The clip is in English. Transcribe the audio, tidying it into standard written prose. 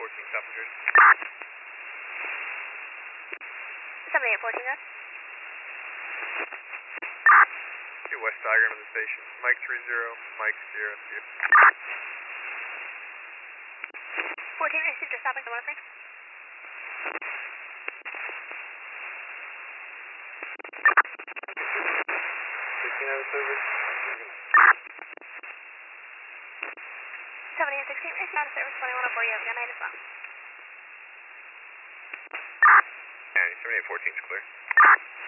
South New Jersey. 7814, guys. See west diagram of the station. Mike 30, Mike 0, 0. 14 received, just stopping the monitoring. Out of service. 7816, received out of service, 2104, you have a good night as well. And 7814 is clear.